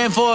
Quem foi?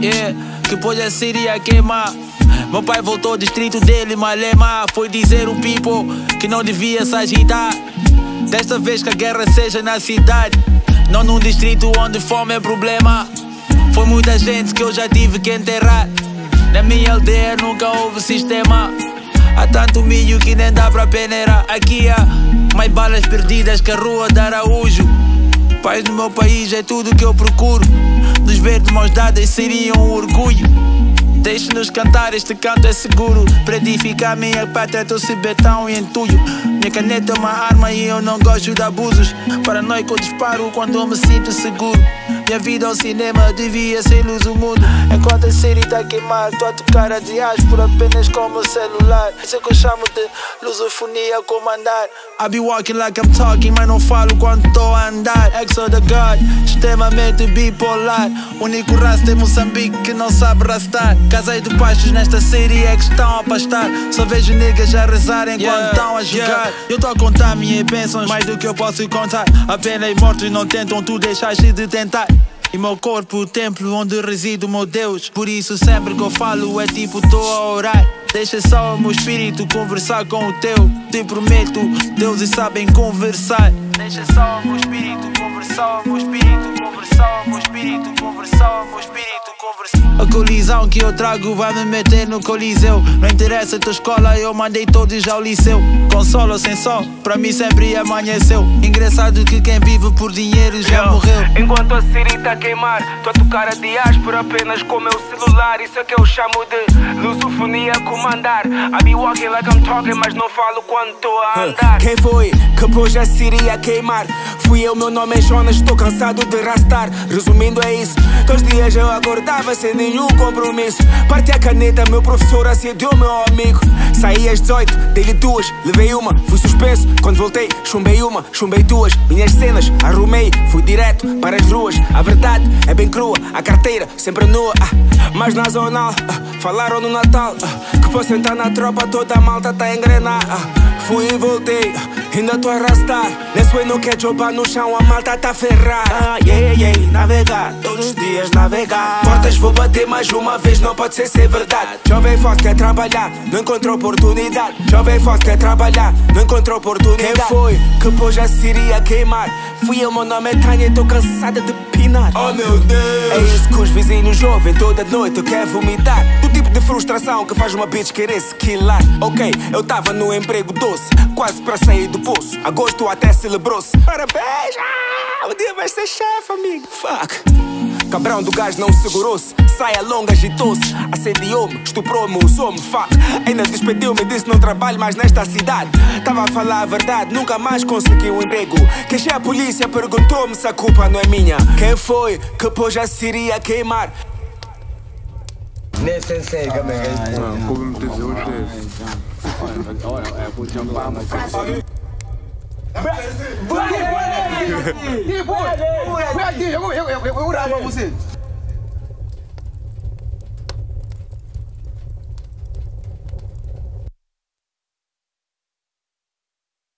Que pôs a Síria a queimar. Meu pai voltou ao distrito dele, Malema. Foi dizer o people que não devia se agitar. Desta vez que a guerra seja na cidade, não num distrito onde fome é problema. Foi muita gente que eu já tive que enterrar. Na minha aldeia nunca houve sistema. Há tanto milho que nem dá pra peneirar. Aqui há mais balas perdidas que a rua de Araújo. Paz no meu país é tudo que eu procuro. Nos ver de mãos dadas seria um orgulho. Deixe-nos cantar, este canto é seguro. Para edificar minha pátria, trouxe betão e entulho. Minha caneta é uma arma e eu não gosto de abusos. Paranoico eu disparo quando eu me sinto seguro. Minha vida ao cinema devia ser luz do mundo. Enquanto a série tá a queimar, tô a tocar a diáspora apenas com o meu celular. Isso é que eu chamo de lusofonia a comandar. I be walking like I'm talking, mas não falo quando tô a andar. Exo the God, extremamente bipolar. Único rasta em Moçambique que não sabe rastar. Casais de pastos nesta série é que estão a pastar. Só vejo niggas a rezarem enquanto estão a jogar. Eu tô a contar minhas bênçãos, mais do que eu posso contar. Apenas mortos não tentam, tu deixaste de tentar. E meu corpo, o templo onde reside o meu Deus. Por isso sempre que eu falo é tipo tô a orar. Deixa só o meu espírito conversar com o teu. Te prometo, deuses sabem conversar. Deixa só o meu espírito conversar, o meu espírito conversar, o meu espírito conversar, o meu espírito conversar. A colisão que eu trago vai me meter no coliseu. Não interessa a tua escola, eu mandei todos ao liceu. Com sol ou sem sol, pra mim sempre amanheceu. Engraçado que quem vive por dinheiro já morreu. Enquanto a Siri tá a queimar, tô a tocar a diáspora apenas com meu celular. Isso é que eu chamo de lusofonia a comandar. I be walking like I'm talking, mas não falo quando tô a andar. Quem foi que pôs a Siri a queimar? Fui eu, meu nome é Jonas, estou cansado de rastar. Resumindo é isso, todos os dias eu acordava sem nenhum compromisso. Parti a caneta, meu professor assediou meu amigo. Saí às 18, dei-lhe 2, levei uma, fui suspenso. Quando voltei, chumbei uma, chumbei 2. Minhas cenas, arrumei, fui direto para as ruas. A verdade é bem crua, a carteira sempre nua. Mas na zona, falaram no Natal que posso entrar na tropa, toda a malta tá a engrenar. Fui e voltei, ainda tô a arrastar. Nesse way não quer jogar no chão, a malta tá a ferrar. Navegar, todos os dias navegar. Portas vou bater mais uma vez, não pode ser verdade. Jovem forte quer trabalhar, não encontrou oportunidade. Jovem forte quer trabalhar, não encontrou oportunidade. Quem foi que pôs a Siri a queimar? Fui eu, meu nome é Tânia e tô cansada de pinar. Oh meu Deus! É isso que os vizinhos ouvem toda noite, eu quero vomitar. Do tipo de frustração que faz uma bitch querer se quilar. Ok, eu tava no emprego doce, quase para sair do poço. Agosto até celebrou-se. Parabéns! Um dia vais ser chefe, amigo. Fuck! Cabrão do gás não segurou-se. Saia longa, agitou-se. Assediou-me, estuprou-me, usou-me, fuck. Ainda despediu-me, disse não trabalho mais nesta cidade. Tava a falar a verdade, nunca mais consegui um emprego. Queixei a polícia, perguntou-me se a culpa não é minha. Quem foi que pôs a Siri a queimar? Nem sensei, como é que é isso? Não, como me dizer o chefe. Vai,